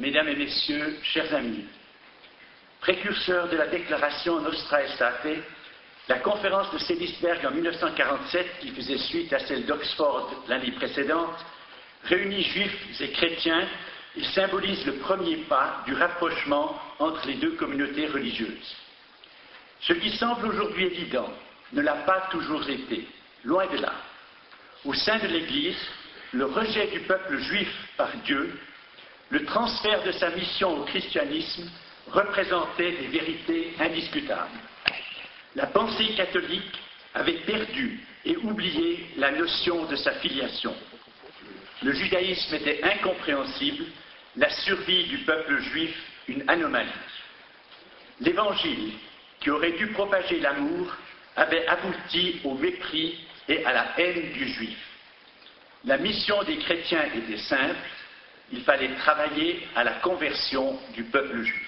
Mesdames et Messieurs, chers amis, précurseur de la déclaration Nostra Aetate, la conférence de Sélisberg en 1947, qui faisait suite à celle d'Oxford l'année précédente, réunit juifs et chrétiens et symbolise le premier pas du rapprochement entre les deux communautés religieuses. Ce qui semble aujourd'hui évident ne l'a pas toujours été, loin de là. Au sein de l'Église, le rejet du peuple juif par Dieu, le transfert de sa mission au christianisme représentaient des vérités indiscutables. La pensée catholique avait perdu et oublié la notion de sa filiation. Le judaïsme était incompréhensible, la survie du peuple juif une anomalie. L'Évangile, qui aurait dû propager l'amour, avait abouti au mépris et à la haine du juif. La mission des chrétiens était simple, il fallait travailler à la conversion du peuple juif.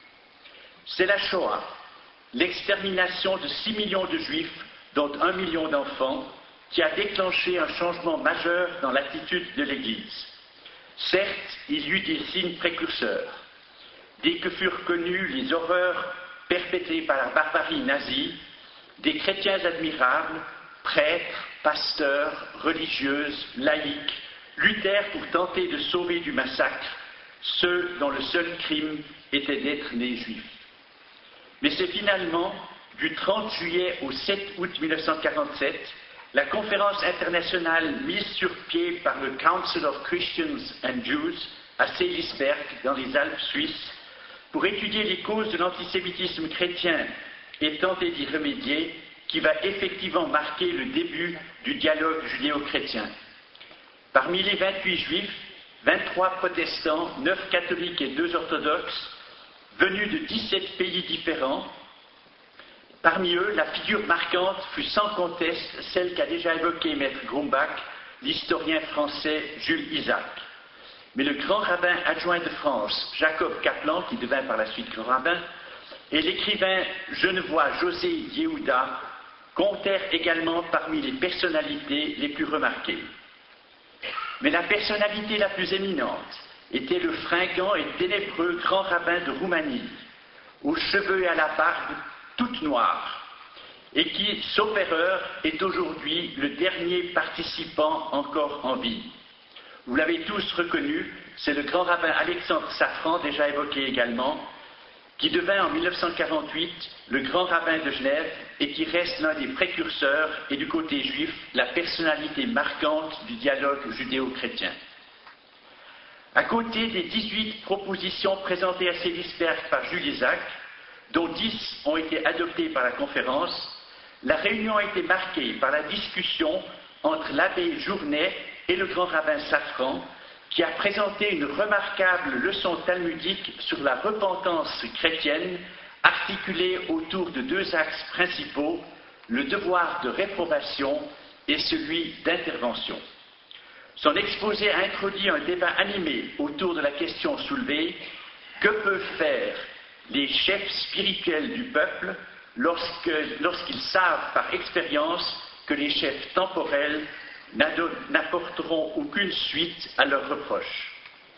C'est la Shoah, l'extermination de 6 millions de juifs, dont 1 million d'enfants, qui a déclenché un changement majeur dans l'attitude de l'Église. Certes, il y eut des signes précurseurs. Dès que furent connues les horreurs perpétrées par la barbarie nazie, des chrétiens admirables, prêtres, pasteurs, religieuses, laïcs, luttèrent pour tenter de sauver du massacre ceux dont le seul crime était d'être nés juifs. Mais c'est finalement du 30 juillet au 7 août 1947, la conférence internationale mise sur pied par le Council of Christians and Jews à Sélisberg, dans les Alpes suisses, pour étudier les causes de l'antisémitisme chrétien et tenter d'y remédier, qui va effectivement marquer le début du dialogue judéo-chrétien. Parmi les 28 juifs, 23 protestants, 9 catholiques et 2 orthodoxes, venus de 17 pays différents. Parmi eux, la figure marquante fut sans conteste celle qu'a déjà évoquée Maître Grumbach, l'historien français Jules Isaac. Mais le grand rabbin adjoint de France, Jacob Kaplan, qui devint par la suite grand rabbin, et l'écrivain genevois José Yehuda comptèrent également parmi les personnalités les plus remarquées. Mais la personnalité la plus éminente était le fringant et ténébreux grand rabbin de Roumanie, aux cheveux et à la barbe toute noire, et qui, sauf erreur, est aujourd'hui le dernier participant encore en vie. Vous l'avez tous reconnu, c'est le grand rabbin Alexandre Safran, déjà évoqué également, qui devint en 1948 le grand rabbin de Genève et qui reste l'un des précurseurs et du côté juif la personnalité marquante du dialogue judéo-chrétien. À côté des 18 propositions présentées à Sélisberg par Jules Isaac, dont 10 ont été adoptées par la conférence, la réunion a été marquée par la discussion entre l'abbé Journet et le grand rabbin Safran, qui a présenté une remarquable leçon talmudique sur la repentance chrétienne, articulée autour de 2 axes principaux, le devoir de réprobation et celui d'intervention. Son exposé a introduit un débat animé autour de la question soulevée: que peuvent faire les chefs spirituels du peuple lorsqu'ils savent par expérience que les chefs temporels n'apporteront aucune suite à leurs reproches.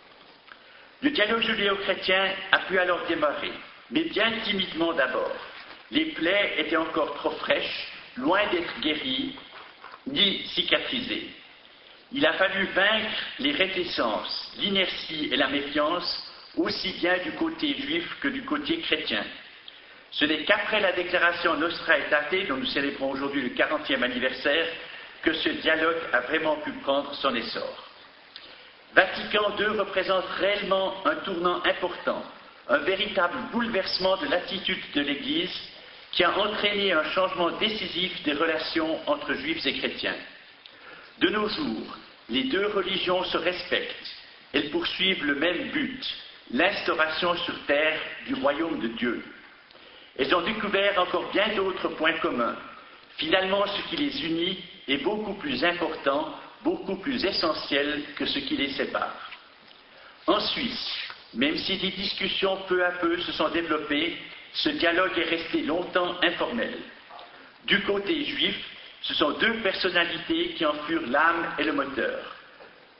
Le dialogue judéo-chrétien a pu alors démarrer, mais bien timidement d'abord. Les plaies étaient encore trop fraîches, loin d'être guéries, ni cicatrisées. Il a fallu vaincre les réticences, l'inertie et la méfiance, aussi bien du côté juif que du côté chrétien. Ce n'est qu'après la déclaration Nostra Aetate, dont nous célébrons aujourd'hui le 40e anniversaire, que ce dialogue a vraiment pu prendre son essor. Vatican II représente réellement un tournant important, un véritable bouleversement de l'attitude de l'Église qui a entraîné un changement décisif des relations entre juifs et chrétiens. De nos jours, les 2 religions se respectent, elles poursuivent le même but, l'instauration sur terre du royaume de Dieu. Elles ont découvert encore bien d'autres points communs. Finalement, ce qui les unit est beaucoup plus important, beaucoup plus essentiel que ce qui les sépare. En Suisse, même si des discussions peu à peu se sont développées, ce dialogue est resté longtemps informel. Du côté juif, ce sont 2 personnalités qui en furent l'âme et le moteur.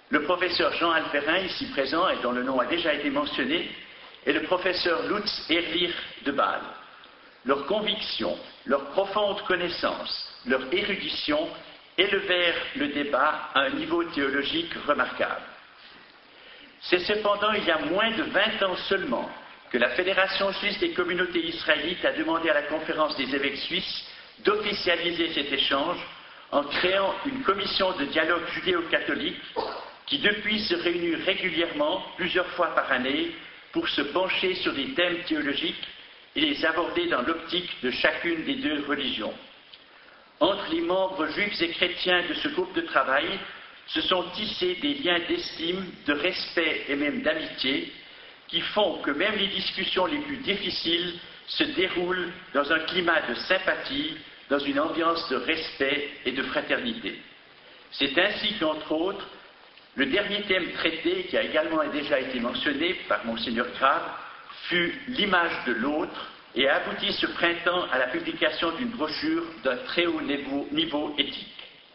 le professeur Jean Alperin, ici présent et dont le nom a déjà été mentionné, et le professeur Lutz Ehrlich de Bâle. Leur conviction, leur profonde connaissance, leur érudition élevèrent le débat à un niveau théologique remarquable. C'est cependant il y a moins de 20 ans seulement que la Fédération suisse des communautés israélites a demandé à la conférence des évêques suisses d'officialiser cet échange en créant une commission de dialogue judéo-catholique qui depuis se réunit régulièrement, plusieurs fois par année, pour se pencher sur des thèmes théologiques et les aborder dans l'optique de chacune des deux religions. Entre les membres juifs et chrétiens de ce groupe de travail se sont tissés des liens d'estime, de respect et même d'amitié qui font que même les discussions les plus difficiles se déroulent dans un climat de sympathie, dans une ambiance de respect et de fraternité. C'est ainsi qu'entre autres, le dernier thème traité, qui a également déjà été mentionné par Monseigneur Grave, fut l'image de l'autre et a abouti ce printemps à la publication d'une brochure d'un très haut niveau éthique.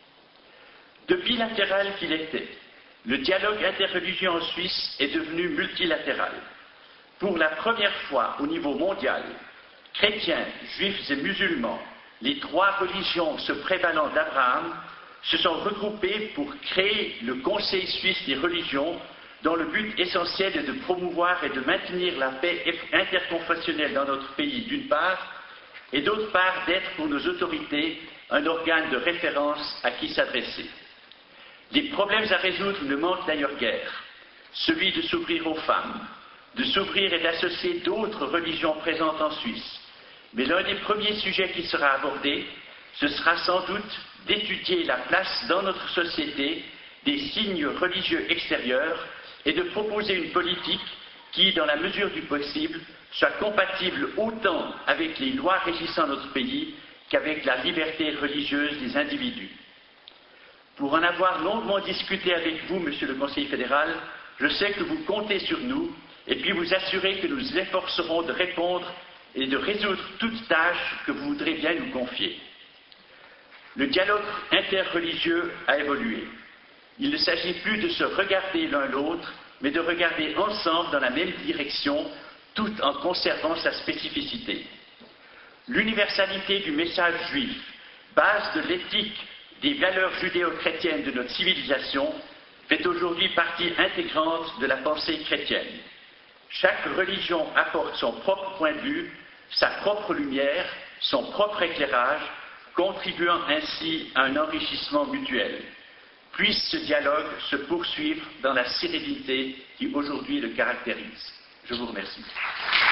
De bilatéral qu'il était, le dialogue interreligieux en Suisse est devenu multilatéral. Pour la première fois au niveau mondial, chrétiens, juifs et musulmans, les trois religions se prévalant d'Abraham, se sont regroupés pour créer le Conseil suisse des religions, dont le but essentiel est de promouvoir et de maintenir la paix interconfessionnelle dans notre pays, d'une part, et d'autre part, d'être pour nos autorités un organe de référence à qui s'adresser. Les problèmes à résoudre ne manquent d'ailleurs guère, celui de s'ouvrir aux femmes, de s'ouvrir et d'associer d'autres religions présentes en Suisse. Mais l'un des premiers sujets qui sera abordé, ce sera sans doute d'étudier la place dans notre société des signes religieux extérieurs et de proposer une politique qui, dans la mesure du possible, soit compatible autant avec les lois régissant notre pays qu'avec la liberté religieuse des individus. Pour en avoir longuement discuté avec vous, Monsieur le Conseiller fédéral, je sais que vous comptez sur nous et puis vous assurer que nous efforcerons de répondre et de résoudre toute tâche que vous voudrez bien nous confier. Le dialogue interreligieux a évolué. Il ne s'agit plus de se regarder l'un l'autre, mais de regarder ensemble dans la même direction, tout en conservant sa spécificité. L'universalité du message juif, base de l'éthique des valeurs judéo-chrétiennes de notre civilisation, fait aujourd'hui partie intégrante de la pensée chrétienne. Chaque religion apporte son propre point de vue, sa propre lumière, son propre éclairage, contribuant ainsi à un enrichissement mutuel. Puisse ce dialogue se poursuivre dans la sérénité qui aujourd'hui le caractérise. Je vous remercie.